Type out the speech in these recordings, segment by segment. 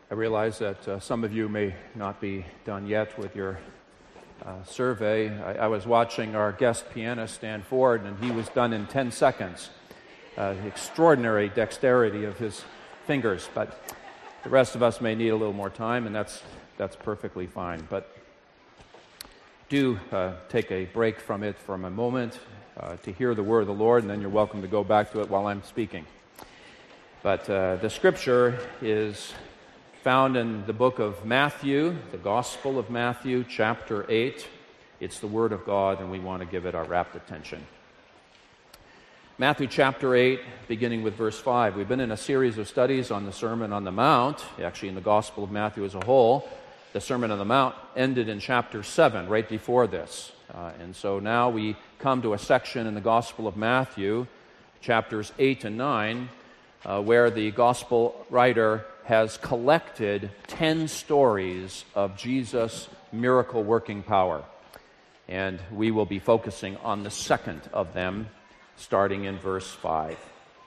I realize that some of you may not be done yet with your survey. I was watching our guest pianist, Dan Ford, and he was done in 10 seconds. Extraordinary dexterity of his fingers, but the rest of us may need a little more time, and that's perfectly fine. But do take a break from it for a moment to hear the word of the Lord, and then you're welcome to go back to it while I'm speaking. But the scripture is found in the book of Matthew, the Gospel of Matthew, chapter 8. It's the Word of God, and we want to give it our rapt attention. Matthew chapter 8, beginning with verse 5. We've been in a series of studies on the Sermon on the Mount, actually in the Gospel of Matthew as a whole. The Sermon on the Mount ended in chapter 7, right before this. And so now we come to a section in the Gospel of Matthew, chapters 8 and 9, where the Gospel writer has collected 10 stories of Jesus' miracle-working power. And we will be focusing on the second of them, starting in verse 5.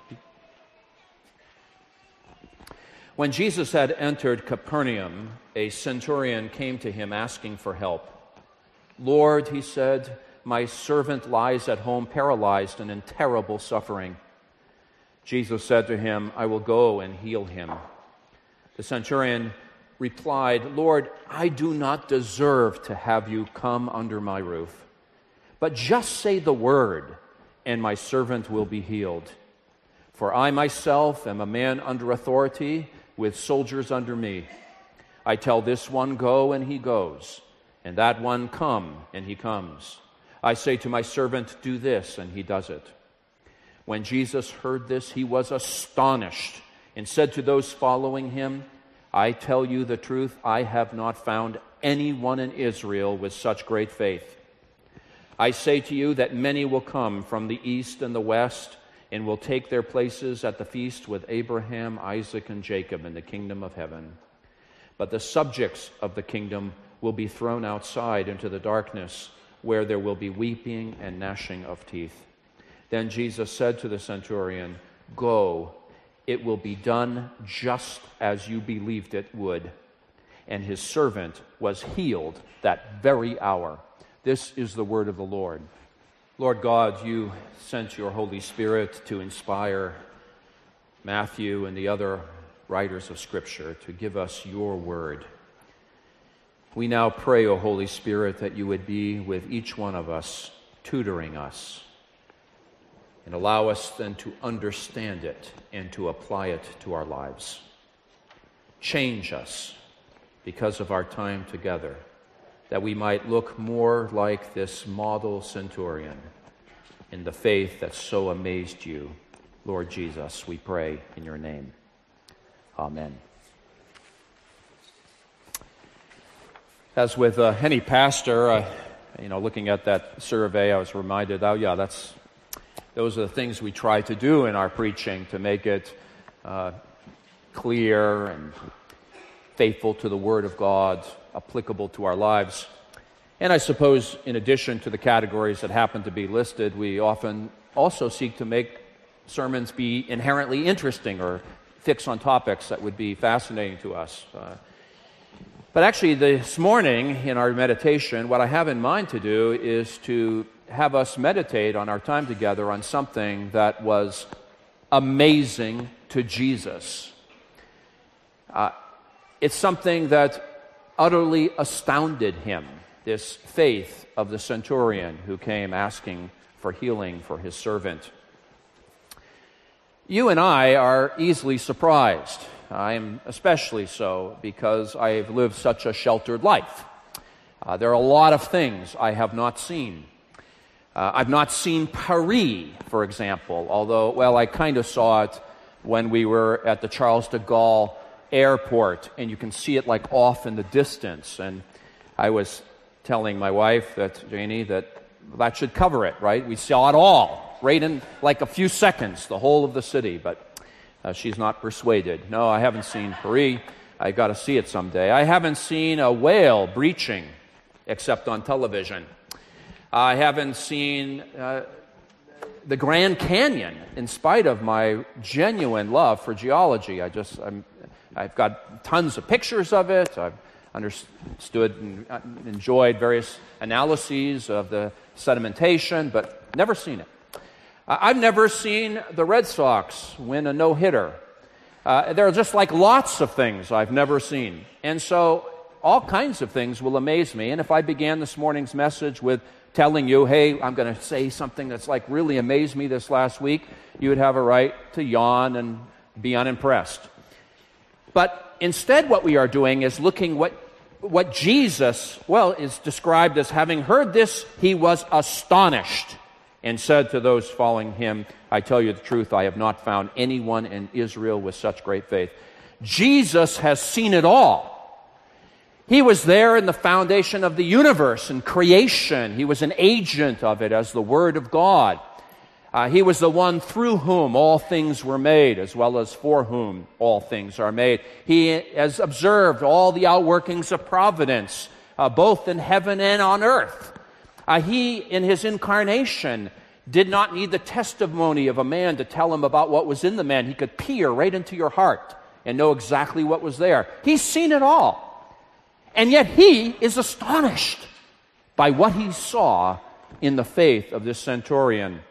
When Jesus had entered Capernaum, a centurion came to him asking for help. "Lord," he said, "my servant lies at home paralyzed and in terrible suffering." Jesus said to him, "I will go and heal him." The centurion replied, "Lord, I do not deserve to have you come under my roof, but just say the word, and my servant will be healed. For I myself am a man under authority, with soldiers under me. I tell this one, go, and he goes, and that one, come, and he comes. I say to my servant, do this, and he does it." When Jesus heard this, he was astonished, and said to those following him, "I tell you the truth, I have not found anyone in Israel with such great faith. I say to you that many will come from the east and the west, and will take their places at the feast with Abraham, Isaac, and Jacob in the kingdom of heaven. But the subjects of the kingdom will be thrown outside into the darkness, where there will be weeping and gnashing of teeth." Then Jesus said to the centurion, "Go, it will be done just as you believed it would." And his servant was healed that very hour. This is the word of the Lord. Lord God, you sent your Holy Spirit to inspire Matthew and the other writers of Scripture to give us your word. We now pray, O Holy Spirit, that you would be with each one of us, tutoring us, and allow us then to understand it and to apply it to our lives. Change us because of our time together, that we might look more like this model centurion in the faith that so amazed you. Lord Jesus, we pray in your name. Amen. As with any pastor, looking at that survey, I was reminded, those are the things we try to do in our preaching to make it clear and faithful to the Word of God, applicable to our lives. And I suppose in addition to the categories that happen to be listed, we often also seek to make sermons be inherently interesting or fix on topics that would be fascinating to us. But actually this morning in our meditation, what I have in mind to do is to have us meditate on our time together on something that was amazing to Jesus. It's something that utterly astounded him, this faith of the centurion who came asking for healing for his servant. You and I are easily surprised. I am especially so because I've lived such a sheltered life. There are a lot of things I have not seen. I've not seen Paris, for example, although, I kind of saw it when we were at the Charles de Gaulle airport, and you can see it like off in the distance. And I was telling my wife, Janie, that should cover it, right? We saw it all, right in like a few seconds, the whole of the city, but she's not persuaded. No, I haven't seen Paris. I got to see it someday. I haven't seen a whale breaching, except on television. I haven't seen the Grand Canyon, in spite of my genuine love for geology. I'm I've got tons of pictures of it. I've understood and enjoyed various analyses of the sedimentation, but never seen it. I've never seen the Red Sox win a no-hitter. There are just like lots of things I've never seen. And so all kinds of things will amaze me. And if I began this morning's message with telling you, hey, I'm going to say something that's like really amazed me this last week, you would have a right to yawn and be unimpressed. But instead what we are doing is looking what Jesus, is described as having heard this, he was astonished and said to those following him, I tell you the truth, I have not found anyone in Israel with such great faith. Jesus has seen it all. He was there in the foundation of the universe and creation. He was an agent of it as the Word of God. He was the one through whom all things were made, as well as for whom all things are made. He has observed all the outworkings of providence, both in heaven and on earth. He, in his incarnation, did not need the testimony of a man to tell him about what was in the man. He could peer right into your heart and know exactly what was there. He's seen it all. And yet he is astonished by what he saw in the faith of this centurion.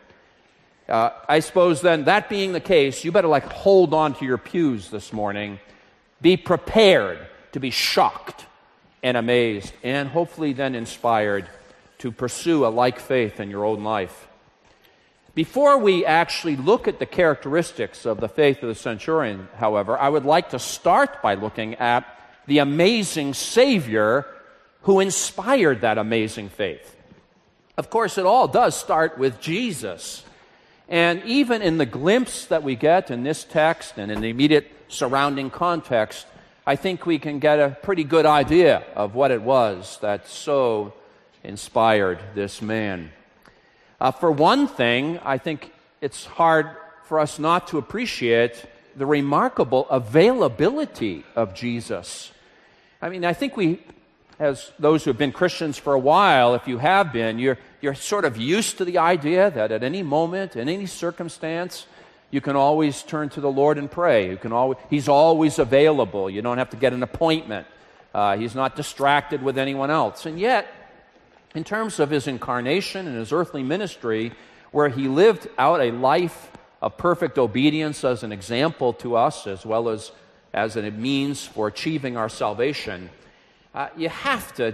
I suppose then, that being the case, you better hold on to your pews this morning. Be prepared to be shocked and amazed, and hopefully then inspired to pursue a like faith in your own life. Before we actually look at the characteristics of the faith of the centurion, however, I would like to start by looking at the amazing Savior who inspired that amazing faith. Of course, it all does start with Jesus. And even in the glimpse that we get in this text and in the immediate surrounding context, I think we can get a pretty good idea of what it was that so inspired this man. For one thing, I think it's hard for us not to appreciate the remarkable availability of Jesus. I mean, I think we, as those who have been Christians for a while, if you have been, you're sort of used to the idea that at any moment, in any circumstance, you can always turn to the Lord and pray. He's always available. You don't have to get an appointment. He's not distracted with anyone else. And yet, in terms of his incarnation and his earthly ministry, where he lived out a life of perfect obedience as an example to us, as well as a means for achieving our salvation, you have to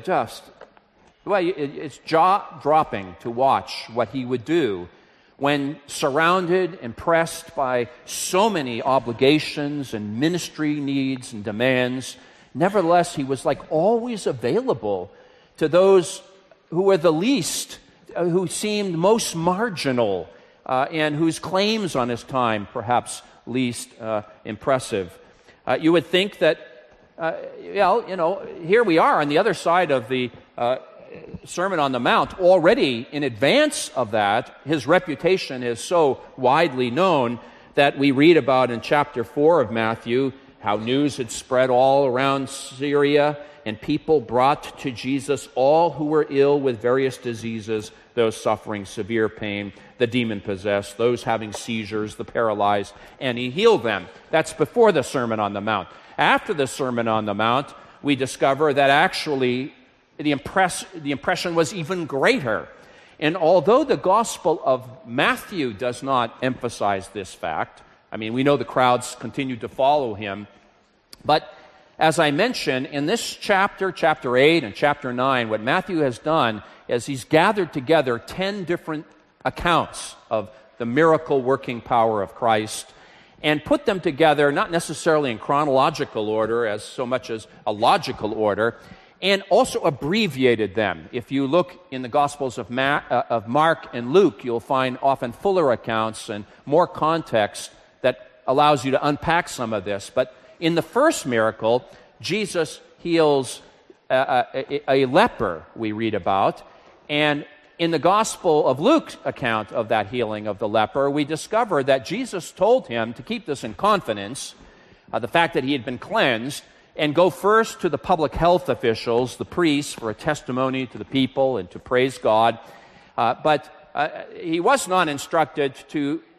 it's jaw-dropping to watch what he would do when surrounded and pressed by so many obligations and ministry needs and demands. Nevertheless, he was always available to those who were the least, who seemed most marginal, and whose claims on his time perhaps least impressive. You would think that, here we are on the other side of the Sermon on the Mount. Already in advance of that, his reputation is so widely known that we read about in chapter 4 of Matthew how news had spread all around Syria, and people brought to Jesus all who were ill with various diseases, those suffering severe pain, the demon-possessed, those having seizures, the paralyzed, and he healed them. That's before the Sermon on the Mount. After the Sermon on the Mount, we discover that actually the impression was even greater. And although the Gospel of Matthew does not emphasize this fact, I mean, we know the crowds continued to follow him, but as I mentioned, in this chapter 8 and chapter 9, what Matthew has done is he's gathered together 10 different accounts of the miracle-working power of Christ and put them together, not necessarily in chronological order as so much as a logical order, and also abbreviated them. If you look in the Gospels of Mark and Luke, you'll find often fuller accounts and more context that allows you to unpack some of this. But in the first miracle, Jesus heals a leper, we read about, and in the Gospel of Luke's account of that healing of the leper, we discover that Jesus told him to keep this in confidence, the fact that he had been cleansed, and go first to the public health officials, the priests, for a testimony to the people and to praise God. But he was not instructed to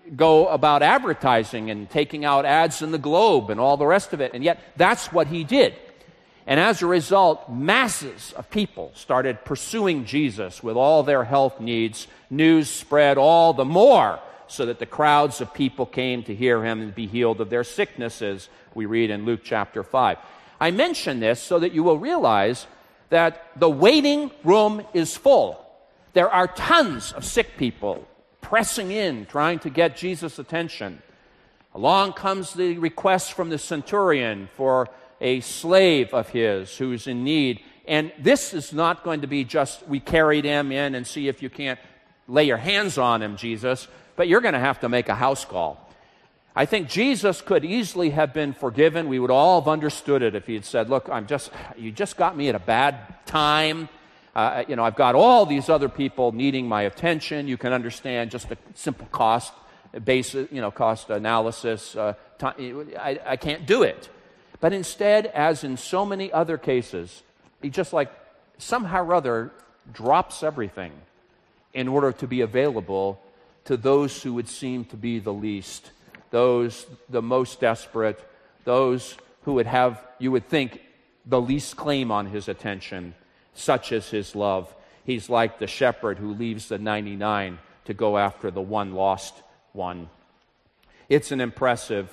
go about advertising and taking out ads in the Globe and all the rest of it. And yet that's what he did. And as a result, masses of people started pursuing Jesus with all their health needs. News spread all the more so that the crowds of people came to hear him and be healed of their sicknesses, we read in Luke chapter 5. I mention this so that you will realize that the waiting room is full. There are tons of sick people pressing in, trying to get Jesus' attention. Along comes the request from the centurion for a slave of his who's in need. And this is not going to be just, we carried him in and see if you can't lay your hands on him, Jesus, but you're going to have to make a house call. I think Jesus could easily have been forgiven. We would all have understood it if he had said, look, you just got me at a bad time. I've got all these other people needing my attention. You can understand just a simple cost analysis. I can't do it. But instead, as in so many other cases, he just somehow or other drops everything in order to be available to those who would seem to be the least, those the most desperate, those who would have, you would think, the least claim on his attention, such as his love. He's like the shepherd who leaves the 99 to go after the one lost one. It's an impressive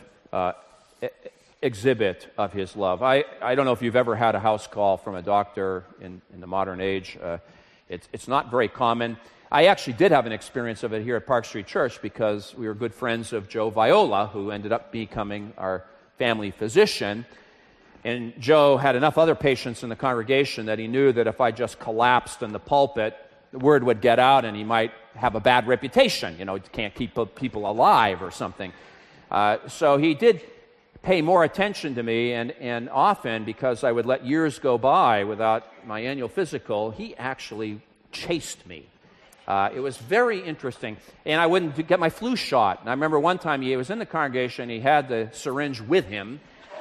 exhibit of his love. I don't know if you've ever had a house call from a doctor in the modern age. It's not very common. I actually did have an experience of it here at Park Street Church because we were good friends of Joe Viola, who ended up becoming our family physician. And Joe had enough other patients in the congregation that he knew that if I just collapsed in the pulpit, the word would get out and he might have a bad reputation. You can't keep people alive or something. So he did pay more attention to me, and often, because I would let years go by without my annual physical, he actually chased me. It was very interesting, and I wouldn't get my flu shot. And I remember one time he was in the congregation, he had the syringe with him,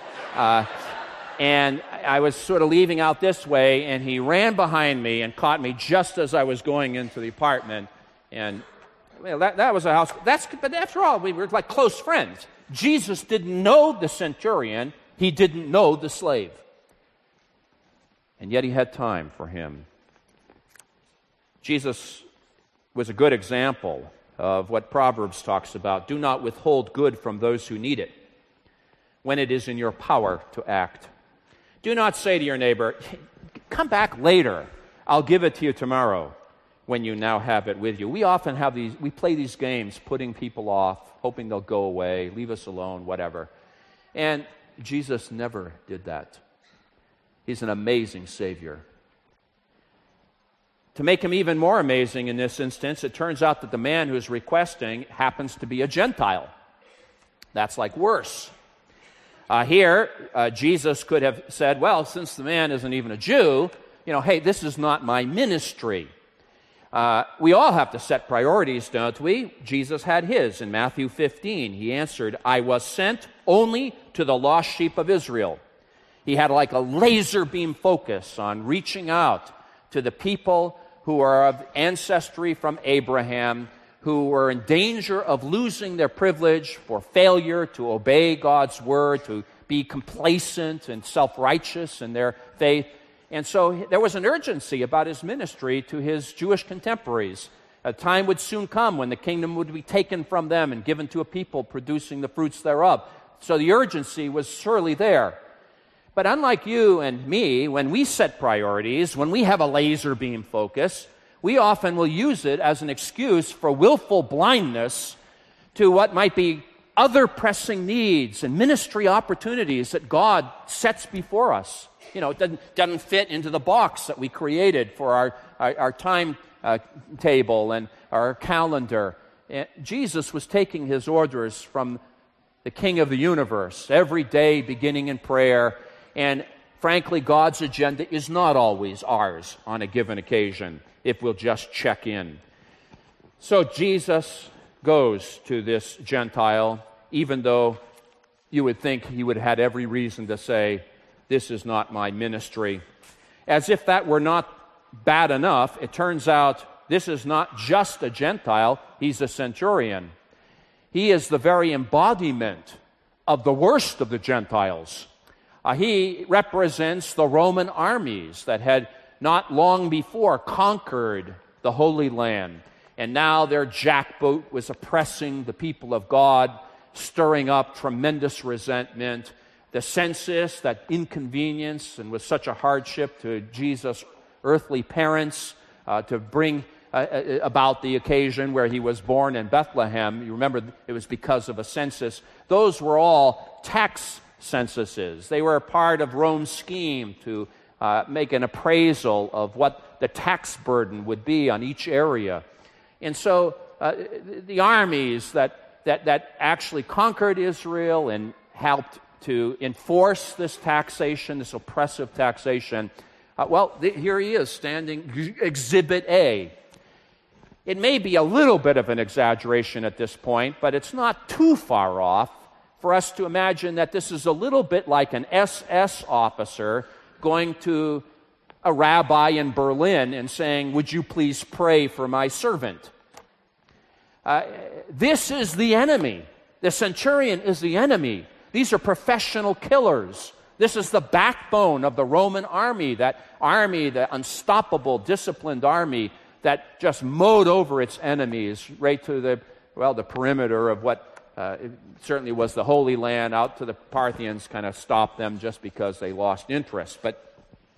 and I was sort of leaving out this way, and he ran behind me and caught me just as I was going into the apartment. And that was a house. But after all, we were like close friends. Jesus didn't know the centurion. He didn't know the slave. And yet he had time for him. Jesus was a good example of what Proverbs talks about. Do not withhold good from those who need it when it is in your power to act. Do not say to your neighbor, come back later. I'll give it to you tomorrow, when you now have it with you. We often we play these games, putting people off, hoping they'll go away, leave us alone, whatever. And Jesus never did that. He's an amazing Savior. To make him even more amazing in this instance, it turns out that the man who's requesting happens to be a Gentile. That's worse. Here, Jesus could have said, well, since the man isn't even a Jew, hey, this is not my ministry. We all have to set priorities, don't we? Jesus had his. In Matthew 15, he answered, I was sent only to the lost sheep of Israel. He had a laser beam focus on reaching out to the people who are of ancestry from Abraham, who were in danger of losing their privilege for failure to obey God's word, to be complacent and self-righteous in their faith. And so there was an urgency about his ministry to his Jewish contemporaries. A time would soon come when the kingdom would be taken from them and given to a people producing the fruits thereof. So the urgency was surely there. But unlike you and me, when we set priorities, when we have a laser beam focus, we often will use it as an excuse for willful blindness to what might be other pressing needs and ministry opportunities that God sets before us. It doesn't fit into the box that we created for our time table and our calendar. And Jesus was taking his orders from the King of the universe every day, beginning in prayer. And frankly, God's agenda is not always ours on a given occasion, if we'll just check in. So Jesus goes to this Gentile, even though you would think he would have had every reason to say, this is not my ministry. As if that were not bad enough, it turns out this is not just a Gentile, he's a centurion. He is the very embodiment of the worst of the Gentiles. He represents the Roman armies that had not long before conquered the Holy Land. And now their jackboot was oppressing the people of God, stirring up tremendous resentment. The census, that inconvenience and was such a hardship to Jesus' earthly parents to bring about the occasion where he was born in Bethlehem. You remember it was because of a census. Those were all tax censuses. They were a part of Rome's scheme to make an appraisal of what the tax burden would be on each area. And so the armies that actually conquered Israel and helped to enforce this taxation, this oppressive taxation, here he is standing, Exhibit A. It may be a little bit of an exaggeration at this point, but it's not too far off for us to imagine that this is a little bit like an SS officer going to a rabbi in Berlin and saying, "Would you please pray for my servant?" This is the enemy. The centurion is the enemy. These are professional killers. This is the backbone of the Roman army, that army, the unstoppable, disciplined army that just mowed over its enemies right to the perimeter of what it certainly was the Holy Land, out to the Parthians, kind of stopped them just because they lost interest. But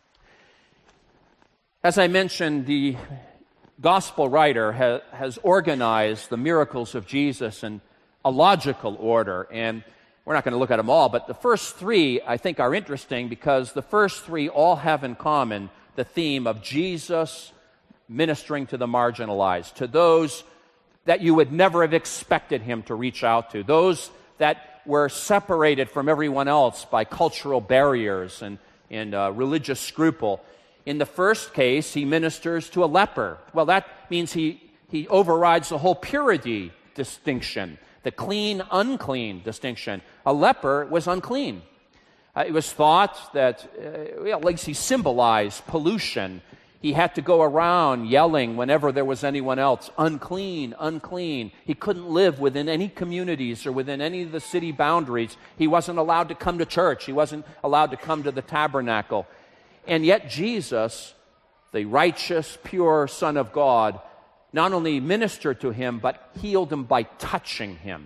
as I mentioned, the gospel writer has organized the miracles of Jesus in a logical order, and we're not going to look at them all, but the first three, I think, are interesting because the first three all have in common the theme of Jesus ministering to the marginalized, to those that you would never have expected him to reach out to, those that were separated from everyone else by cultural barriers and religious scruple. In the first case, he ministers to a leper. Well, that means he overrides the whole purity distinction, the clean-unclean distinction. A leper was unclean. It was thought that, at least he symbolized pollution. He had to go around yelling whenever there was anyone else, "Unclean, unclean." He couldn't live within any communities or within any of the city boundaries. He wasn't allowed to come to church. He wasn't allowed to come to the tabernacle. And yet Jesus, the righteous, pure Son of God, not only ministered to him, but healed him by touching him.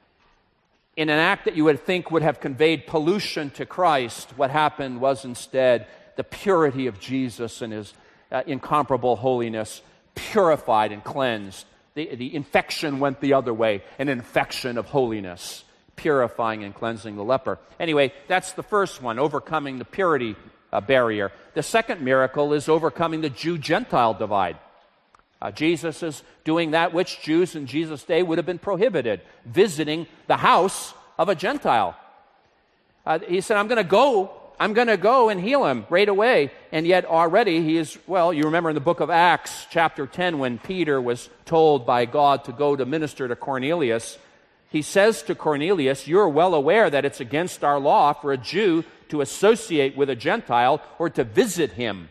In an act that you would think would have conveyed pollution to Christ, what happened was instead the purity of Jesus and his incomparable holiness purified and cleansed. The infection went the other way, an infection of holiness, purifying and cleansing the leper. Anyway, that's the first one, overcoming the purity barrier. The second miracle is overcoming the Jew-Gentile divide. Jesus is doing that which Jews in Jesus' day would have been prohibited, visiting the house of a Gentile. He said, I'm going to go and heal him right away. And yet already he is, you remember in the book of Acts, chapter 10, when Peter was told by God to go to minister to Cornelius, he says to Cornelius, "You're well aware that it's against our law for a Jew to associate with a Gentile or to visit him."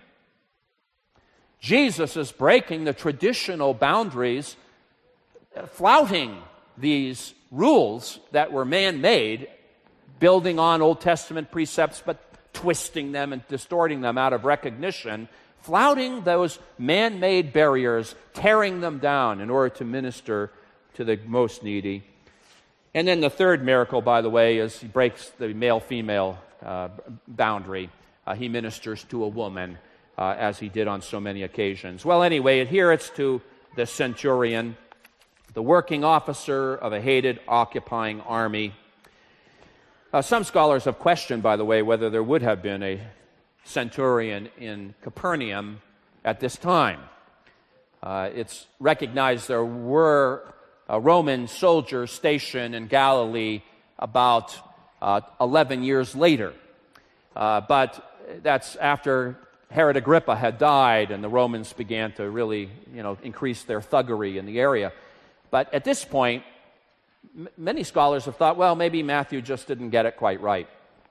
Jesus is breaking the traditional boundaries, flouting these rules that were man-made, building on Old Testament precepts, but twisting them and distorting them out of recognition, flouting those man-made barriers, tearing them down in order to minister to the most needy. And then the third miracle, by the way, is he breaks the male-female boundary. He ministers to a woman, as he did on so many occasions. Well, anyway, here it's to the centurion, the working officer of a hated occupying army. Some scholars have questioned, by the way, whether there would have been a centurion in Capernaum at this time. It's recognized there were Roman soldiers stationed in Galilee about 11 years later. But that's after Herod Agrippa had died and the Romans began to really, increase their thuggery in the area. But at this point, many scholars have thought, maybe Matthew just didn't get it quite right.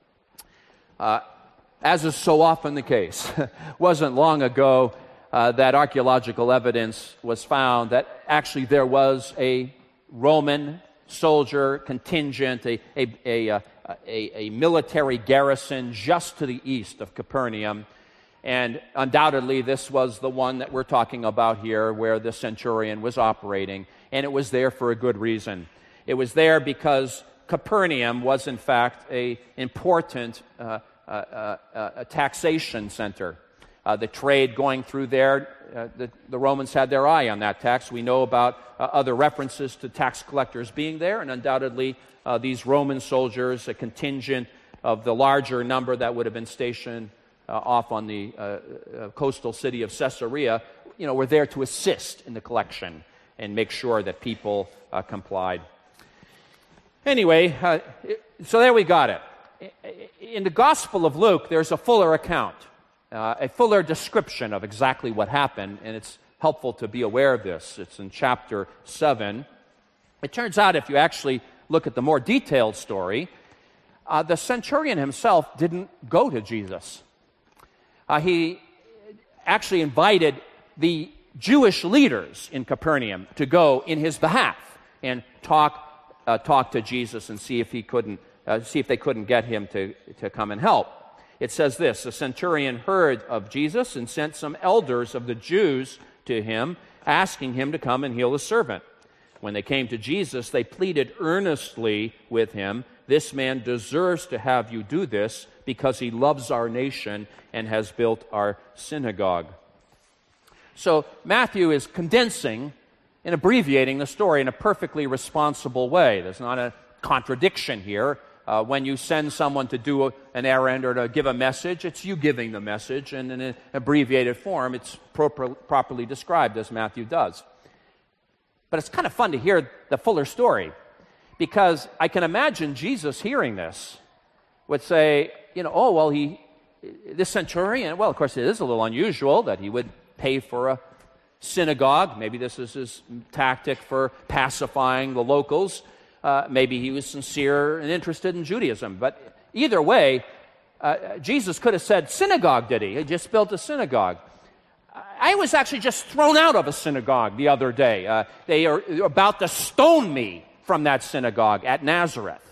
As is so often the case, wasn't long ago that archaeological evidence was found that actually there was a Roman soldier contingent, a military garrison just to the east of Capernaum. And undoubtedly, this was the one that we're talking about here, where the centurion was operating. And it was there for a good reason. It was there because Capernaum was, in fact, an important taxation center. The trade going through there, the Romans had their eye on that tax. We know about other references to tax collectors being there, and undoubtedly these Roman soldiers, a contingent of the larger number that would have been stationed off on the coastal city of Caesarea, were there to assist in the collection and make sure that people complied. Anyway, so there we got it. In the Gospel of Luke, there's a fuller account, a fuller description of exactly what happened, and it's helpful to be aware of this. It's in chapter 7. It turns out, if you actually look at the more detailed story, the centurion himself didn't go to Jesus. He actually invited the Jewish leaders in Capernaum to go in his behalf and talk to Jesus and see if they couldn't get him to come and help. It says this: the centurion heard of Jesus and sent some elders of the Jews to him, asking him to come and heal his servant. When they came to Jesus, they pleaded earnestly with him, "This man deserves to have you do this, because he loves our nation and has built our synagogue." So Matthew is condensing and abbreviating the story in a perfectly responsible way. There's not a contradiction here. When you send someone to do an errand or to give a message, it's you giving the message, and in an abbreviated form, it's properly described as Matthew does. But it's kind of fun to hear the fuller story, because I can imagine Jesus hearing this would say, this centurion, well, of course, it is a little unusual that he would pay for a synagogue. Maybe this is his tactic for pacifying the locals. Maybe he was sincere and interested in Judaism. But either way, Jesus could have said, synagogue, did he? He just built a synagogue. I was actually just thrown out of a synagogue the other day. They are about to stone me from that synagogue at Nazareth.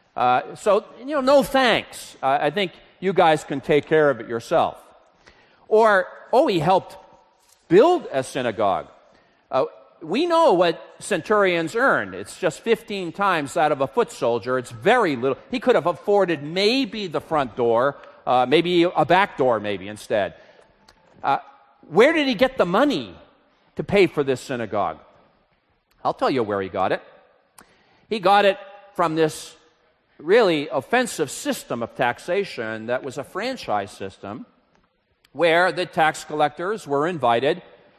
No thanks. I think you guys can take care of it yourself. Or, he helped build a synagogue. We know what centurions earn. It's just 15 times that of a foot soldier. It's very little. He could have afforded maybe the front door, maybe a back door maybe instead. Where did he get the money to pay for this synagogue? I'll tell you where he got it. He got it from this really offensive system of taxation that was a franchise system, where the tax collectors were invited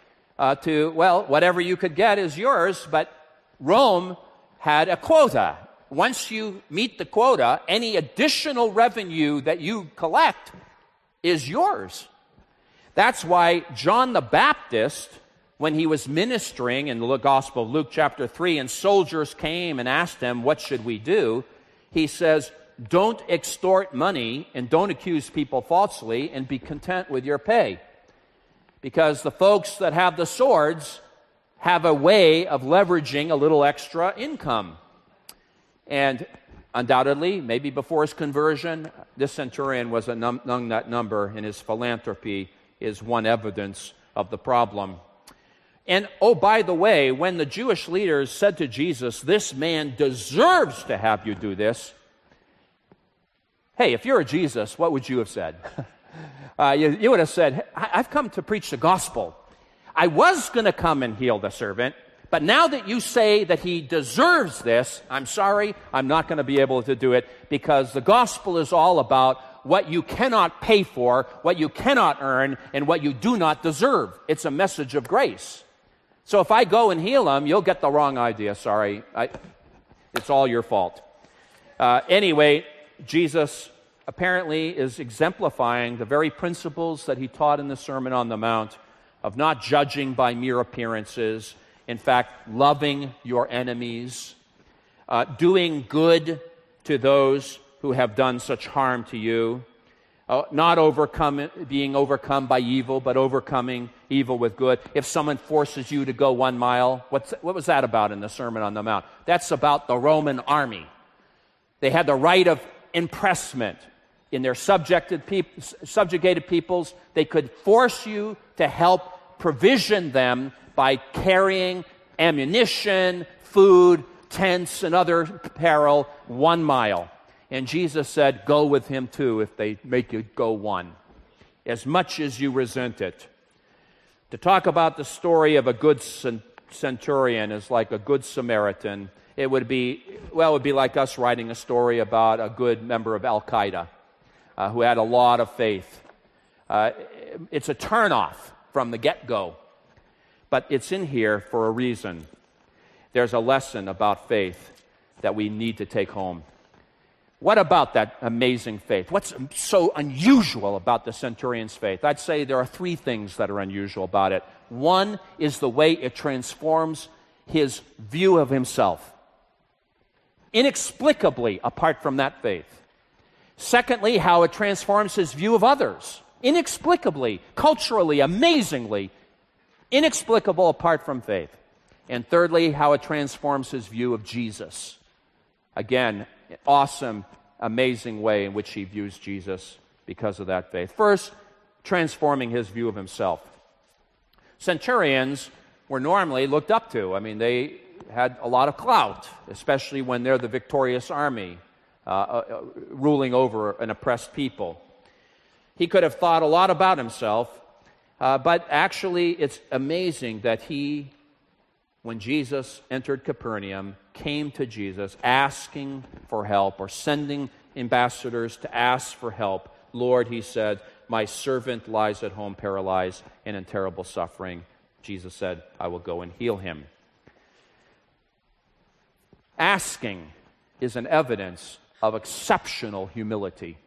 whatever you could get is yours, but Rome had a quota. Once you meet the quota, any additional revenue that you collect is yours. That's why John the Baptist, when he was ministering in the Gospel of Luke chapter 3, and soldiers came and asked him, "What should we do?" he says, "Don't extort money and don't accuse people falsely, and be content with your pay." Because the folks that have the swords have a way of leveraging a little extra income. And undoubtedly, maybe before his conversion, this centurion was among that number, and his philanthropy is one evidence of the problem. And, by the way, when the Jewish leaders said to Jesus, "This man deserves to have you do this," hey, if you're a Jesus, what would you have said? You would have said, "I've come to preach the gospel. I was going to come and heal the servant, but now that you say that he deserves this, I'm sorry, I'm not going to be able to do it, because the gospel is all about what you cannot pay for, what you cannot earn, and what you do not deserve. It's a message of grace. So if I go and heal him, you'll get the wrong idea. Sorry, it's all your fault." Anyway, Jesus apparently is exemplifying the very principles that he taught in the Sermon on the Mount of not judging by mere appearances, in fact, loving your enemies, doing good to those who have done such harm to you, Not being overcome by evil, but overcoming evil with good. If someone forces you to go 1 mile, what was that about in the Sermon on the Mount? That's about the Roman army. They had the right of impressment. In their subjugated peoples, they could force you to help provision them by carrying ammunition, food, tents, and other apparel 1 mile. And Jesus said, go with him too if they make you go 1, as much as you resent it. To talk about the story of a good centurion is like a good Samaritan. It would be like us writing a story about a good member of Al-Qaeda who had a lot of faith. It's a turnoff from the get-go, but it's in here for a reason. There's a lesson about faith that we need to take home. What about that amazing faith? What's so unusual about the centurion's faith? I'd say there are 3 things that are unusual about it. One is the way it transforms his view of himself, inexplicably apart from that faith. Secondly, how it transforms his view of others, inexplicably, culturally, amazingly, inexplicable apart from faith. And thirdly, how it transforms his view of Jesus. Again, awesome, amazing way in which he views Jesus because of that faith. First, transforming his view of himself. Centurions were normally looked up to. I mean, they had a lot of clout, especially when they're the victorious army ruling over an oppressed people. He could have thought a lot about himself, but actually it's amazing that he, when Jesus entered Capernaum, came to Jesus asking for help or sending ambassadors to ask for help. Lord, he said, my servant lies at home paralyzed and in terrible suffering. Jesus said, I will go and heal him. Asking is an evidence of exceptional humility.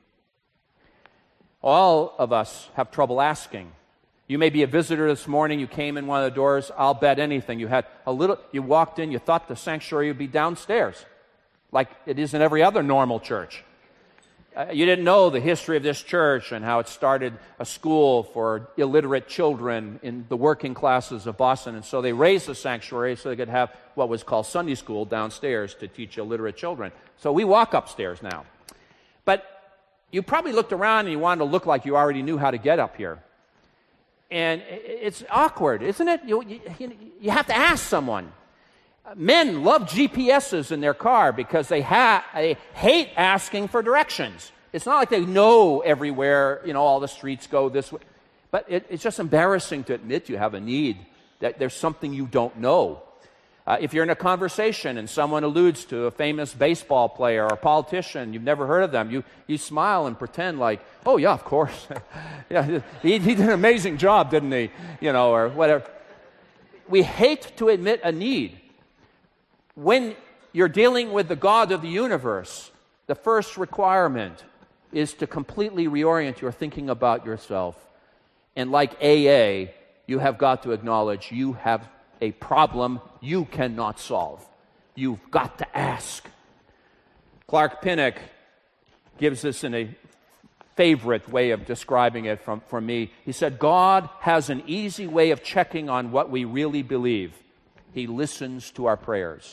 All of us have trouble asking. You may be a visitor this morning, you came in one of the doors, I'll bet anything. You walked in, you thought the sanctuary would be downstairs, like it is in every other normal church. You didn't know the history of this church and how it started a school for illiterate children in the working classes of Boston. And so they raised the sanctuary so they could have what was called Sunday school downstairs to teach illiterate children. So we walk upstairs now. But you probably looked around and you wanted to look like you already knew how to get up here. And it's awkward, isn't it? You have to ask someone. Men love GPSs in their car because they hate asking for directions. It's not like they know everywhere, all the streets go this way. But it's just embarrassing to admit you have a need, that there's something you don't know. If you're in a conversation and someone alludes to a famous baseball player or politician, you've never heard of them, you smile and pretend like, oh yeah, of course. Yeah, he did an amazing job, didn't he? Or whatever. We hate to admit a need. When you're dealing with the God of the universe, the first requirement is to completely reorient your thinking about yourself. And like AA, you have got to acknowledge you have a problem you cannot solve. You've got to ask. Clark Pinnock gives this in a favorite way of describing it from me. He said, God has an easy way of checking on what we really believe. He listens to our prayers.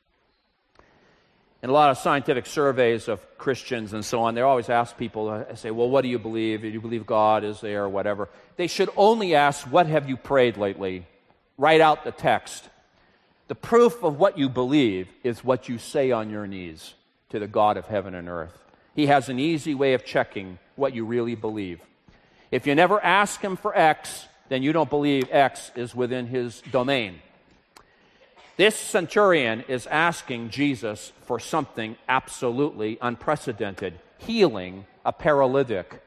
In a lot of scientific surveys of Christians and so on, they always ask people, say, well, what do you believe? Do you believe God is there or whatever? They should only ask, what have you prayed lately? Write out the text. The proof of what you believe is what you say on your knees to the God of heaven and earth. He has an easy way of checking what you really believe. If you never ask him for X, then you don't believe X is within his domain. This centurion is asking Jesus for something absolutely unprecedented, healing a paralytic,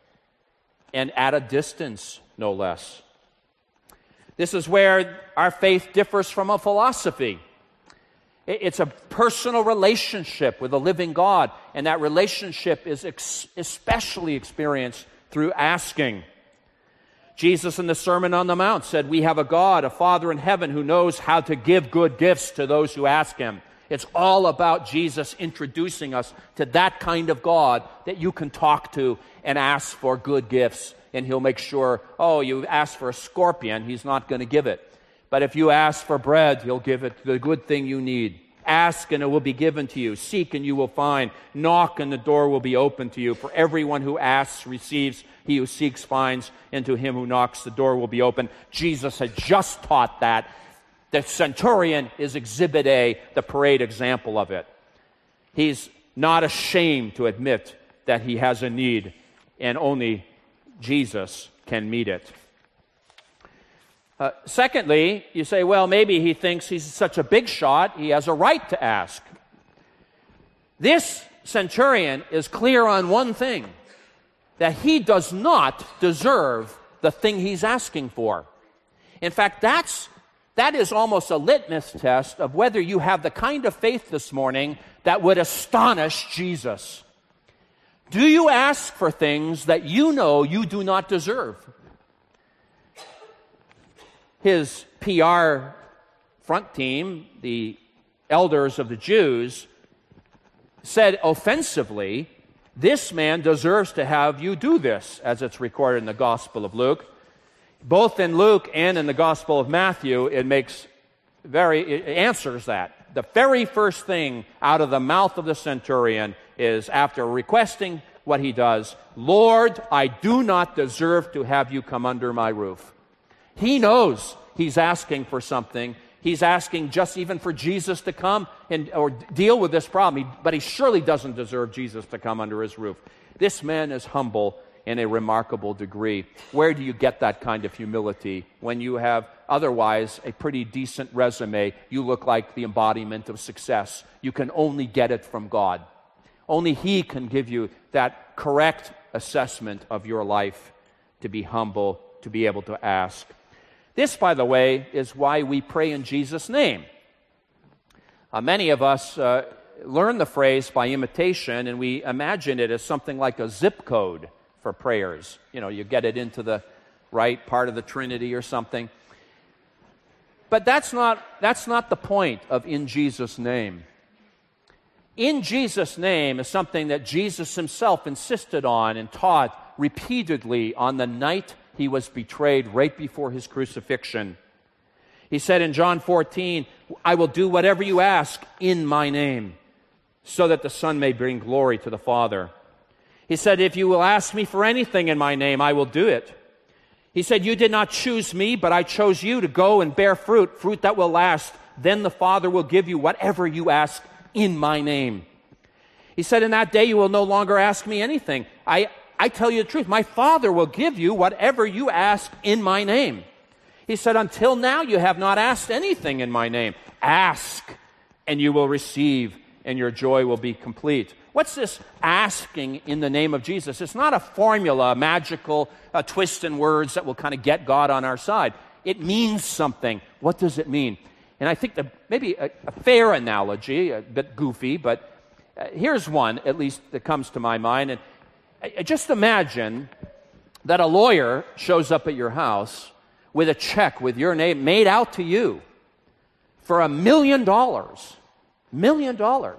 and at a distance, no less. This is where our faith differs from a philosophy. It's a personal relationship with a living God, and that relationship is especially experienced through asking. Jesus in the Sermon on the Mount said, we have a God, a Father in heaven, who knows how to give good gifts to those who ask him. It's all about Jesus introducing us to that kind of God that you can talk to and ask for good gifts. And he'll make sure, oh, you asked for a scorpion, he's not going to give it. But if you ask for bread, he'll give it the good thing you need. Ask and it will be given to you. Seek and you will find. Knock and the door will be opened to you. For everyone who asks receives. He who seeks finds. And to him who knocks the door will be opened. Jesus had just taught that. The centurion is Exhibit A, the parade example of it. He's not ashamed to admit that he has a need, and only Jesus can meet it. Secondly, you say, well, maybe he thinks he's such a big shot, he has a right to ask. This centurion is clear on one thing, that he does not deserve the thing he's asking for. In fact, that is almost a litmus test of whether you have the kind of faith this morning that would astonish Jesus. Do you ask for things that you know you do not deserve? His PR front team, the elders of the Jews, said offensively, this man deserves to have you do this, as it's recorded in the Gospel of Luke. Both in Luke and in the Gospel of Matthew, it answers that. The very first thing out of the mouth of the centurion is, after requesting what he does, Lord, I do not deserve to have you come under my roof. He knows he's asking for something. He's asking just even for Jesus to come or deal with this problem. But he surely doesn't deserve Jesus to come under his roof. This man is humble in a remarkable degree. Where do you get that kind of humility when you have otherwise a pretty decent resume? You look like the embodiment of success. You can only get it from God. Only He can give you that correct assessment of your life, to be humble, to be able to ask. This, by the way, is why we pray in Jesus' name. Many of us learn the phrase by imitation, and we imagine it as something like a zip code for prayers. You know, you get it into the right part of the Trinity or something. But that's not the point of in Jesus' name. In Jesus' name is something that Jesus himself insisted on and taught repeatedly on the night he was betrayed, right before his crucifixion. He said in John 14, I will do whatever you ask in my name, so that the Son may bring glory to the Father. He said, if you will ask me for anything in my name, I will do it. He said, you did not choose me, but I chose you to go and bear fruit that will last. Then the Father will give you whatever you ask in my name. He said, in that day you will no longer ask me anything. I tell you the truth, my Father will give you whatever you ask in my name. He said, until now you have not asked anything in my name. Ask, and you will receive, and your joy will be complete. What's this asking in the name of Jesus? It's not a formula, a magical twist in words that will kind of get God on our side. It means something. What does it mean? And I think maybe a fair analogy, a bit goofy, but here's one, at least, that comes to my mind. And just imagine that a lawyer shows up at your house with a check with your name made out to you for $1 million. $1 million.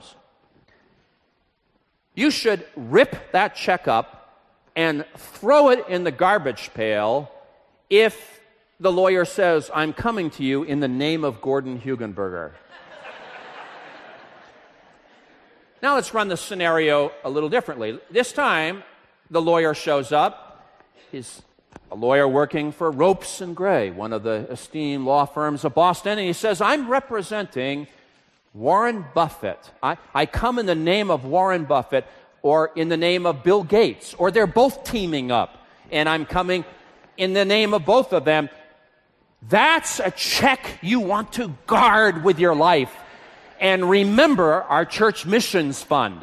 You should rip that check up and throw it in the garbage pail if the lawyer says, I'm coming to you in the name of Gordon Hugenberger. Now let's run the scenario a little differently. This time, the lawyer shows up. He's a lawyer working for Ropes and Gray, one of the esteemed law firms of Boston, and he says, I'm representing Warren Buffett. I come in the name of Warren Buffett or in the name of Bill Gates, or they're both teaming up, and I'm coming in the name of both of them. That's a check you want to guard with your life. And remember our church missions fund.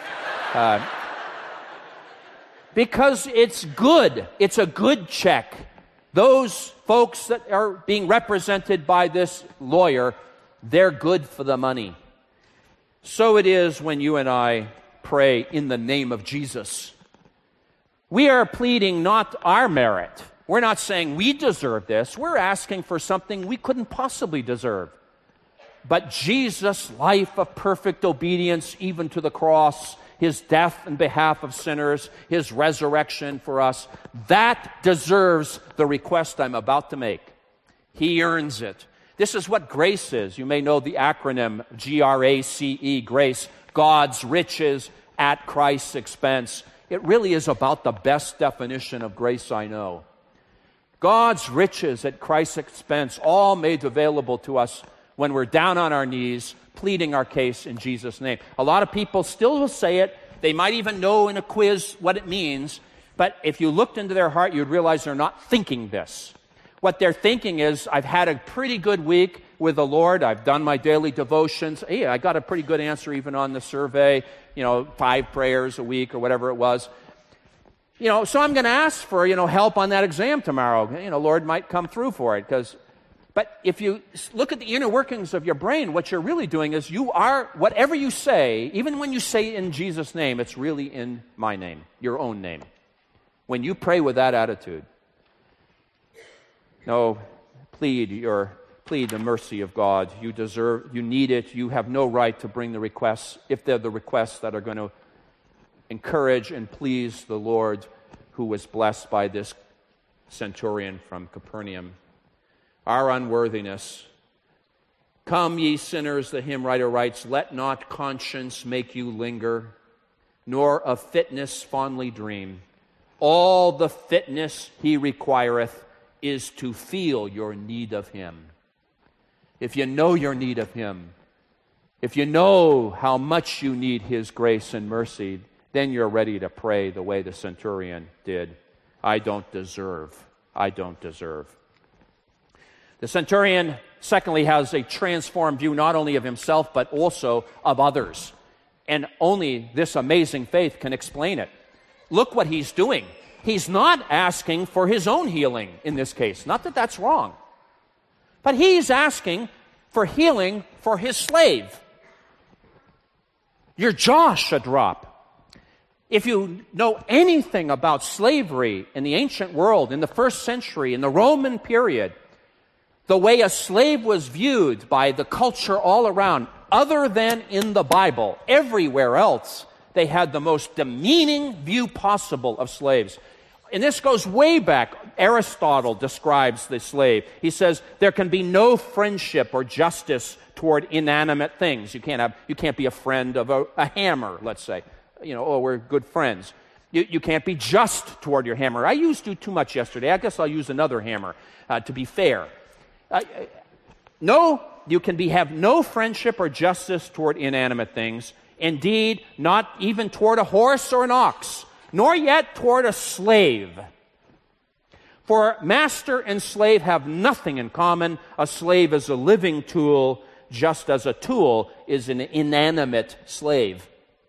Because it's good. It's a good check. Those folks that are being represented by this lawyer, they're good for the money. So it is when you and I pray in the name of Jesus. We are pleading not our merit. We're not saying we deserve this. We're asking for something we couldn't possibly deserve. But Jesus' life of perfect obedience, even to the cross, his death in behalf of sinners, his resurrection for us, that deserves the request I'm about to make. He earns it. This is what grace is. You may know the acronym GRACE, grace, God's riches at Christ's expense. It really is about the best definition of grace I know. God's riches at Christ's expense, all made available to us when we're down on our knees, pleading our case in Jesus' name. A lot of people still will say it. They might even know in a quiz what it means. But if you looked into their heart, you'd realize they're not thinking this. What they're thinking is, I've had a pretty good week with the Lord. I've done my daily devotions. Hey, I got a pretty good answer even on the survey, 5 prayers a week or whatever it was. So I'm going to ask for, help on that exam tomorrow. Lord might come through for it. But if you look at the inner workings of your brain, what you're really doing is whatever you say, even when you say in Jesus' name, it's really in my name, your own name. When you pray with that attitude, no, plead the mercy of God. You need it. You have no right to bring the requests if they're the requests that are going to encourage and please the Lord, who was blessed by this centurion from Capernaum. Our unworthiness. Come, ye sinners, the hymn writer writes, let not conscience make you linger, nor of fitness fondly dream. All the fitness he requireth is to feel your need of him. If you know your need of him, if you know how much you need his grace and mercy, then you're ready to pray the way the centurion did. I don't deserve. The centurion, secondly, has a transformed view not only of himself, but also of others. And only this amazing faith can explain it. Look what he's doing. He's not asking for his own healing in this case. Not that that's wrong. But he's asking for healing for his slave. Your jaw should drop. If you know anything about slavery in the ancient world, in the first century, in the Roman period, the way a slave was viewed by the culture all around, other than in the Bible, everywhere else, they had the most demeaning view possible of slaves. And this goes way back. Aristotle describes the slave. He says there can be no friendship or justice toward inanimate things. You can't be a friend of a hammer, let's say. We're good friends. You can't be just toward your hammer. I used to too much yesterday. I guess I'll use another hammer to be fair. No, you can have no friendship or justice toward inanimate things. Indeed, not even toward a horse or an ox, nor yet toward a slave. For master and slave have nothing in common. A slave is a living tool, just as a tool is an inanimate slave.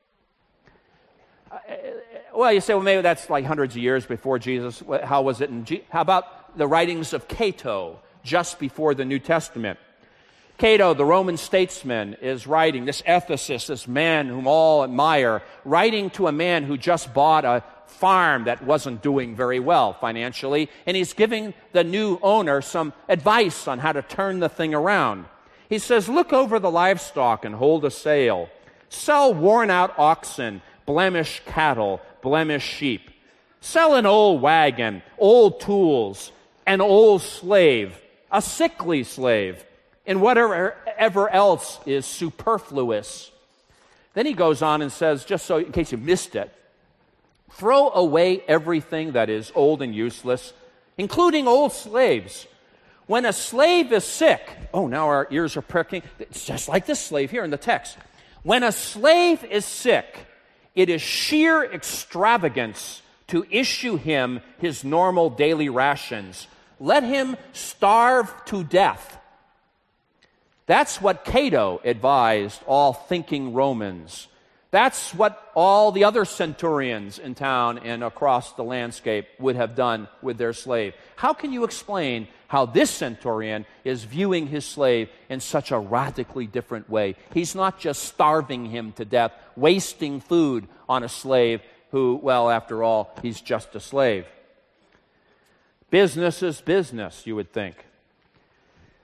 Well, you say, well, maybe that's like hundreds of years before Jesus. How was it how about the writings of Cato, just before the New Testament? Cato, the Roman statesman, is writing, this ethicist, this man whom all admire, writing to a man who just bought a farm that wasn't doing very well financially, and he's giving the new owner some advice on how to turn the thing around. He says, look over the livestock and hold a sale. Sell worn-out oxen, blemished cattle, blemished sheep. Sell an old wagon, old tools, an old slave, a sickly slave, and whatever else is superfluous. Then he goes on and says, just so in case you missed it, throw away everything that is old and useless, including old slaves. When a slave is sick, now our ears are pricking. It's just like this slave here in the text. When a slave is sick, it is sheer extravagance to issue him his normal daily rations. Let him starve to death. That's what Cato advised all thinking Romans. That's what all the other centurions in town and across the landscape would have done with their slave. How can you explain how this centurion is viewing his slave in such a radically different way? He's not just starving him to death, wasting food on a slave who, well, after all, he's just a slave. Business is business, you would think.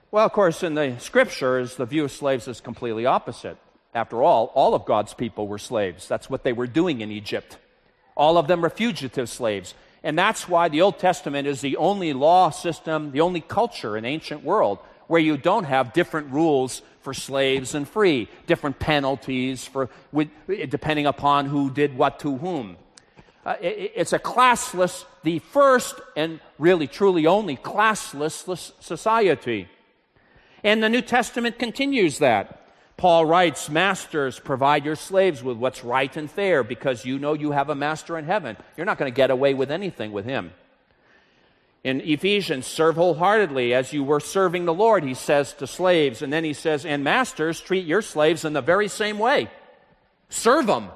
Well, of course, in the Scriptures, the view of slaves is completely opposite. After all of God's people were slaves. That's what they were doing in Egypt. All of them were fugitive slaves. And that's why the Old Testament is the only law system, the only culture in ancient world where you don't have different rules for slaves and free, different penalties depending upon who did what to whom. It's a classless, the first and really truly only classless society. And the New Testament continues that. Paul writes, "Masters, provide your slaves with what's right and fair, because you know you have a master in heaven." You're not going to get away with anything with him. In Ephesians, "Serve wholeheartedly as you were serving the Lord," he says to slaves. And then he says, "And masters, treat your slaves in the very same way. Serve them.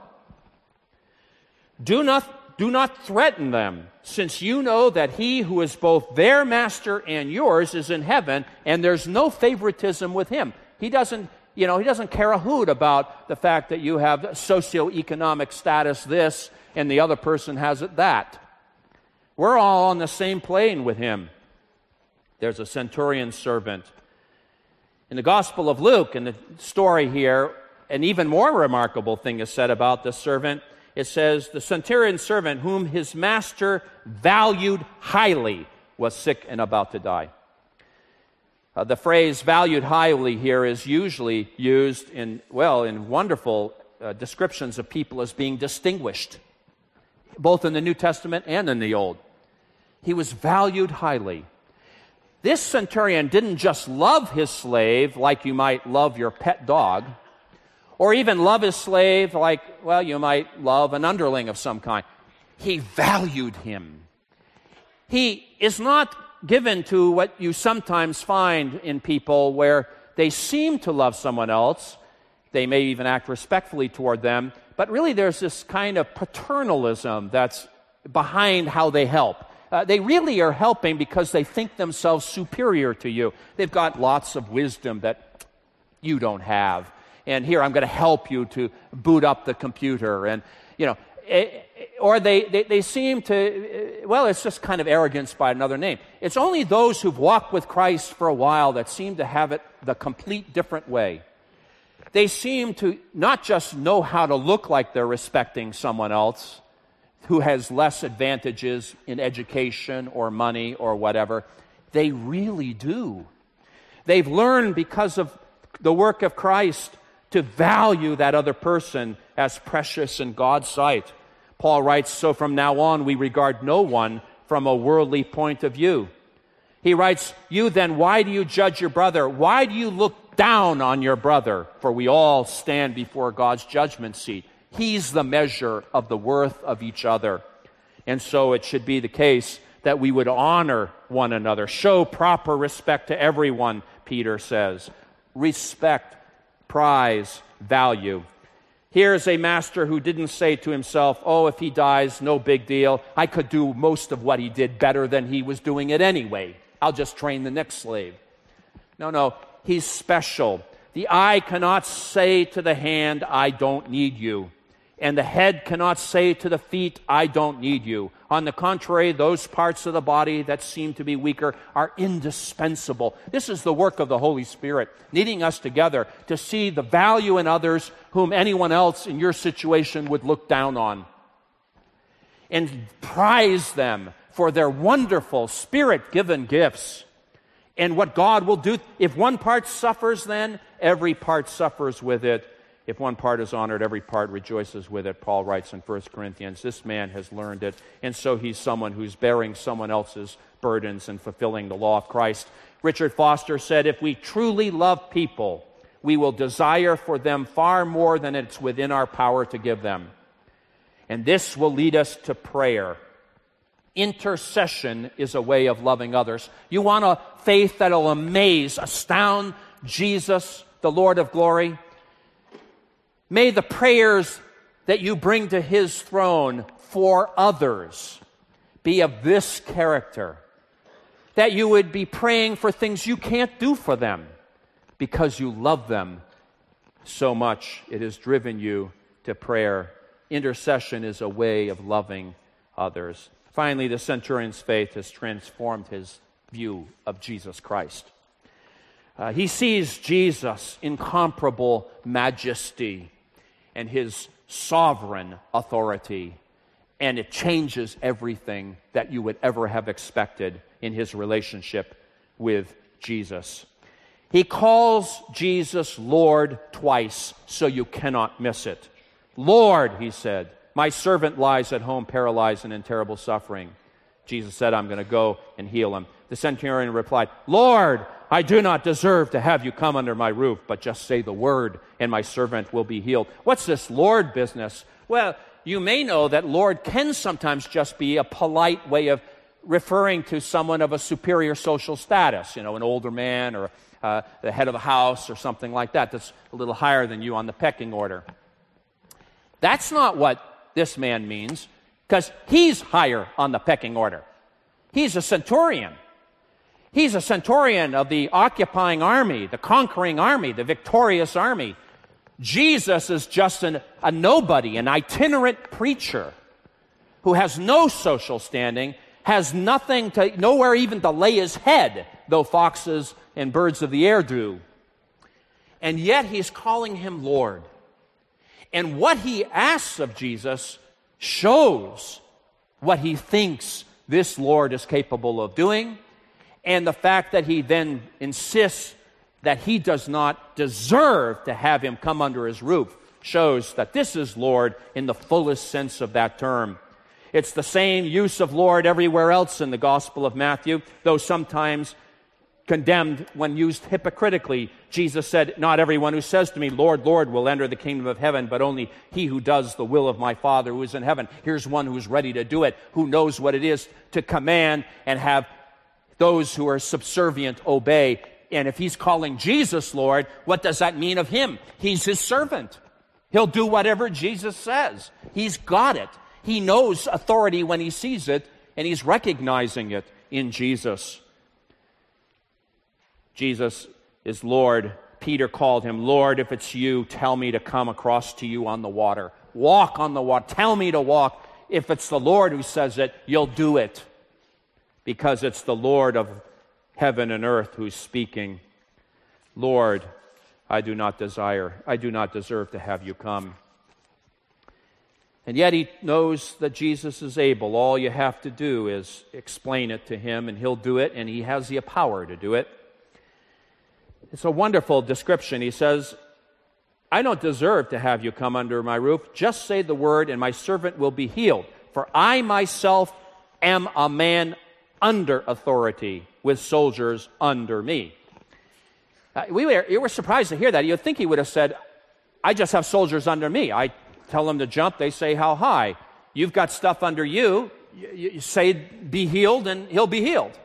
Do not threaten them, since you know that he who is both their master and yours is in heaven, and there's no favoritism with him." He doesn't care a hoot about the fact that you have socioeconomic status this and the other person has it that. We're all on the same plane with him. There's a centurion servant. In the Gospel of Luke, in the story here, an even more remarkable thing is said about this servant. It says, "The centurion servant whom his master valued highly was sick and about to die." The phrase "valued highly" here is usually used in wonderful descriptions of people as being distinguished, both in the New Testament and in the Old. He was valued highly. This centurion didn't just love his slave like you might love your pet dog, or even love his slave like, you might love an underling of some kind. He valued him. He is not given to what you sometimes find in people where they seem to love someone else. They may even act respectfully toward them, but really there's this kind of paternalism that's behind how they help. They really are helping because they think themselves superior to you. They've got lots of wisdom that you don't have. And here, I'm going to help you to boot up the computer. And, or they seem to, it's just kind of arrogance by another name. It's only those who've walked with Christ for a while that seem to have it the complete different way. They seem to not just know how to look like they're respecting someone else who has less advantages in education or money or whatever. They really do. They've learned because of the work of Christ to value that other person as precious in God's sight. Paul writes, "So from now on we regard no one from a worldly point of view." He writes, "You then, why do you judge your brother? Why do you look down on your brother? For we all stand before God's judgment seat." He's the measure of the worth of each other. And so it should be the case that we would honor one another, show proper respect to everyone, Peter says. Respect, prize, value. Here's a master who didn't say to himself, "Oh, if he dies, no big deal. I could do most of what he did better than he was doing it anyway. I'll just train the next slave." No, he's special. The eye cannot say to the hand, "I don't need you." And the head cannot say to the feet, "I don't need you." On the contrary, those parts of the body that seem to be weaker are indispensable. This is the work of the Holy Spirit, knitting us together to see the value in others whom anyone else in your situation would look down on, and prize them for their wonderful Spirit-given gifts. And what God will do, if one part suffers, then every part suffers with it. If one part is honored, every part rejoices with it. Paul writes in 1 Corinthians, this man has learned it, and so he's someone who's bearing someone else's burdens and fulfilling the law of Christ. Richard Foster said, "If we truly love people, we will desire for them far more than it's within our power to give them. And this will lead us to prayer. Intercession is a way of loving others." You want a faith that'll amaze, astound Jesus, the Lord of glory? May the prayers that you bring to His throne for others be of this character, that you would be praying for things you can't do for them because you love them so much. It has driven you to prayer. Intercession is a way of loving others. Finally, the centurion's faith has transformed his view of Jesus Christ. He sees Jesus' incomparable majesty and his sovereign authority, and it changes everything that you would ever have expected in his relationship with Jesus. He calls Jesus Lord twice, so you cannot miss it. Lord, he said, my servant lies at home paralyzed and in terrible suffering. Jesus said, I'm going to go and heal him. The centurion replied, Lord, I do not deserve to have you come under my roof, but just say the word, and my servant will be healed. What's this Lord business? Well, you may know that Lord can sometimes just be a polite way of referring to someone of a superior social status, an older man or the head of the house or something like that that's a little higher than you on the pecking order. That's not what this man means, because he's higher on the pecking order. He's a centurion. He's a centurion of the occupying army, the conquering army, the victorious army. Jesus is just a nobody, an itinerant preacher who has no social standing, has nowhere even to lay his head, though foxes and birds of the air do. And yet he's calling him Lord. And what he asks of Jesus shows what he thinks this Lord is capable of doing, and the fact that he then insists that he does not deserve to have him come under his roof shows that this is Lord in the fullest sense of that term. It's the same use of Lord everywhere else in the Gospel of Matthew, though sometimes condemned when used hypocritically. Jesus said, not everyone who says to me, Lord, Lord, will enter the kingdom of heaven, but only he who does the will of my Father who is in heaven. Here's one who's ready to do it, who knows what it is to command and have those who are subservient obey. And if he's calling Jesus Lord, what does that mean of him? He's his servant. He'll do whatever Jesus says. He's got it. He knows authority when he sees it, and he's recognizing it in Jesus. Jesus is Lord. Peter called him, Lord, if it's you, tell me to come across to you on the water. Walk on the water. Tell me to walk. If it's the Lord who says it, you'll do it. Because it's the Lord of heaven and earth who's speaking. Lord, I do not deserve to have you come. And yet he knows that Jesus is able. All you have to do is explain it to him, and he'll do it, and he has the power to do it. It's a wonderful description. He says, I don't deserve to have you come under my roof. Just say the word, and my servant will be healed. For I myself am a man under authority, with soldiers under me. You were surprised to hear that. You'd think he would have said, I just have soldiers under me. I tell them to jump, they say how high. You've got stuff under you. You say be healed, and he'll be healed.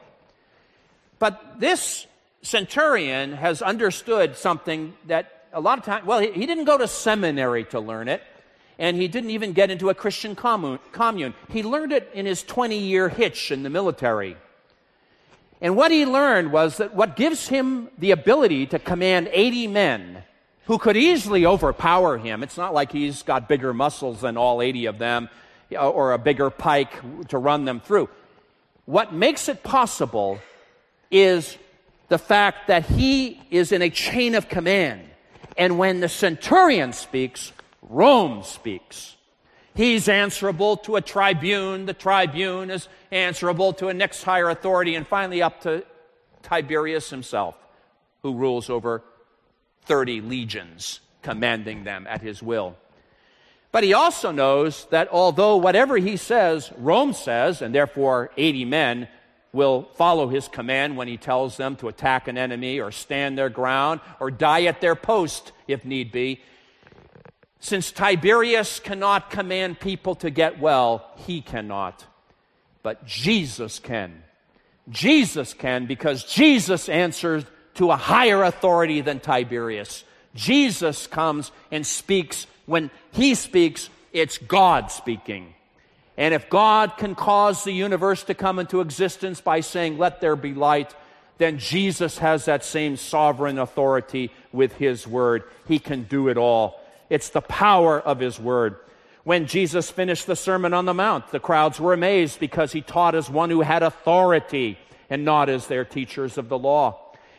But this centurion has understood something that a lot of times, he didn't go to seminary to learn it, and he didn't even get into a Christian commune. He learned it in his 20-year hitch in the military. And what he learned was that what gives him the ability to command 80 men who could easily overpower him, it's not like he's got bigger muscles than all 80 of them or a bigger pike to run them through. What makes it possible is the fact that he is in a chain of command. And when the centurion speaks, Rome speaks. He's answerable to a tribune. The tribune is answerable to a next higher authority, and finally up to Tiberius himself, who rules over 30 legions, commanding them at his will. But he also knows that although whatever he says, Rome says, and therefore 80 men will follow his command when he tells them to attack an enemy or stand their ground or die at their post if need be. Since Tiberius cannot command people to get well, he cannot. But Jesus can. Jesus can, because Jesus answers to a higher authority than Tiberius. Jesus comes and speaks. When he speaks, it's God speaking. And if God can cause the universe to come into existence by saying, let there be light, then Jesus has that same sovereign authority with his word. He can do it all. It's the power of his word. When Jesus finished the Sermon on the Mount, the crowds were amazed because he taught as one who had authority and not as their teachers of the law.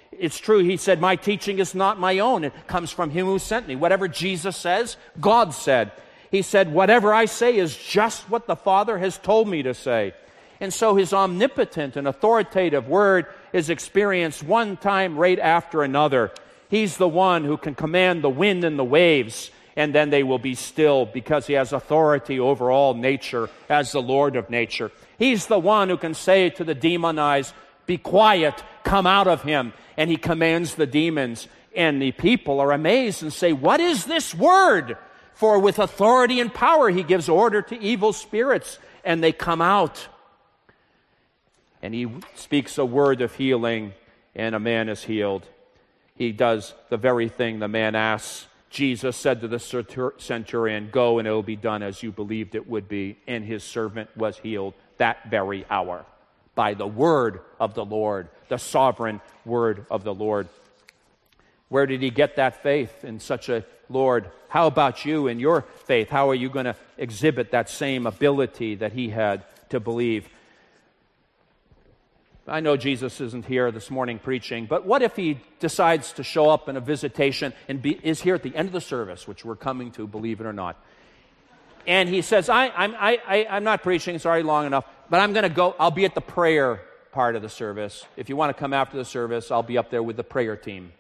It's true, he said, my teaching is not my own. It comes from him who sent me. Whatever Jesus says, God said. He said, whatever I say is just what the Father has told me to say. And so his omnipotent and authoritative word is experienced one time right after another. He's the one who can command the wind and the waves, and then they will be still, because he has authority over all nature as the Lord of nature. He's the one who can say to the demonized, be quiet, come out of him. And he commands the demons. And the people are amazed and say, what is this word? For with authority and power he gives order to evil spirits, and they come out. And he speaks a word of healing, and a man is healed. He does the very thing the man asks. Jesus said to the centurion, go, and it will be done as you believed it would be. And his servant was healed that very hour by the word of the Lord, the sovereign word of the Lord. Where did he get that faith in such a Lord? How about you in your faith? How are you going to exhibit that same ability that he had to believe? I know Jesus isn't here this morning preaching, but what if he decides to show up in a visitation and is here at the end of the service, which we're coming to, believe it or not. And he says, I'm not preaching, it's already long enough, but I'm going to go, I'll be at the prayer part of the service. If you want to come after the service, I'll be up there with the prayer team.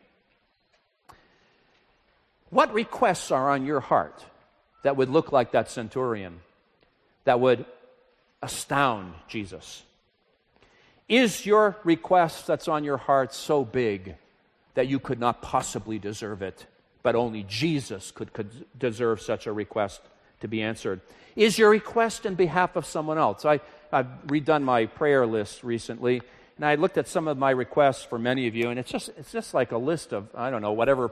What requests are on your heart that would look like that centurion, that would astound Jesus? Is your request that's on your heart so big that you could not possibly deserve it, but only Jesus could deserve such a request to be answered? Is your request in behalf of someone else? I've redone my prayer list recently, and I looked at some of my requests for many of you, and it's just like a list of, I don't know, whatever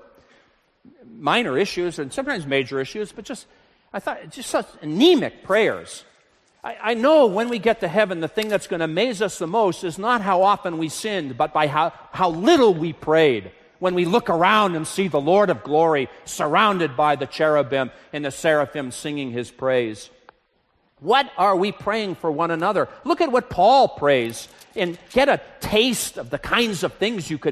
minor issues and sometimes major issues, but I thought just such anemic prayers. I know when we get to heaven, the thing that's going to amaze us the most is not how often we sinned, but by how little we prayed. When we look around and see the Lord of glory surrounded by the cherubim and the seraphim singing his praise. What are we praying for one another? Look at what Paul prays and get a taste of the kinds of things you could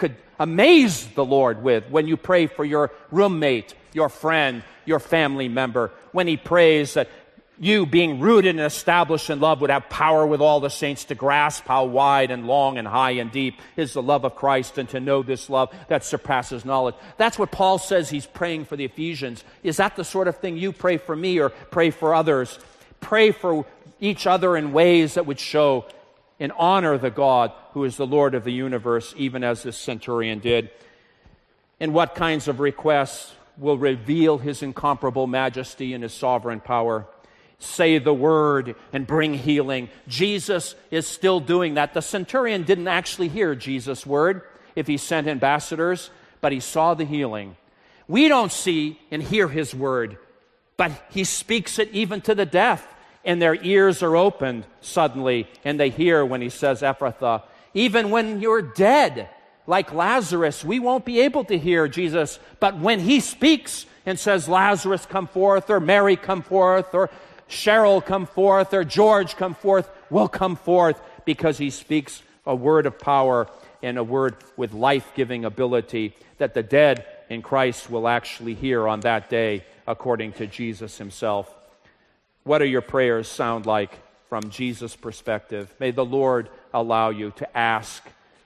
amaze the Lord with when you pray for your roommate, your friend, your family member. When he prays that you, being rooted and established in love, would have power with all the saints to grasp how wide and long and high and deep is the love of Christ, and to know this love that surpasses knowledge. That's what Paul says he's praying for the Ephesians. Is that the sort of thing you pray for me or pray for others? Pray for each other in ways that would show and honor the God who is the Lord of the universe, even as this centurion did. And what kinds of requests will reveal his incomparable majesty and his sovereign power? Say the word and bring healing. Jesus is still doing that. The centurion didn't actually hear Jesus' word if he sent ambassadors, but he saw the healing. We don't see and hear his word, but he speaks it even to the deaf, and their ears are opened suddenly, and they hear when he says Ephphatha. Even when you're dead, like Lazarus, we won't be able to hear Jesus, but when he speaks and says, Lazarus, come forth, or Mary, come forth, or Cheryl, come forth, or George, come forth, will come forth, because he speaks a word of power and a word with life-giving ability that the dead in Christ will actually hear on that day, according to Jesus himself. What do your prayers sound like from Jesus' perspective? May the Lord allow you to ask.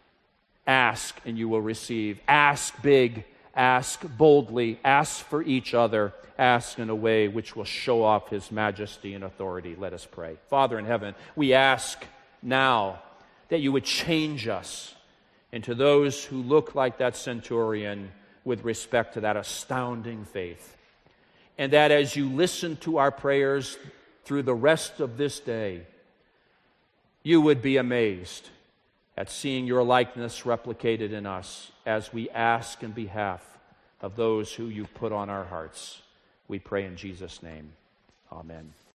Ask and you will receive. Ask big, ask boldly, ask for each other. Ask in a way which will show off his majesty and authority. Let us pray. Father in heaven, we ask now that you would change us into those who look like that centurion with respect to that astounding faith. And that as you listen to our prayers through the rest of this day, you would be amazed at seeing your likeness replicated in us as we ask in behalf of those who you put on our hearts. We pray in Jesus' name. Amen.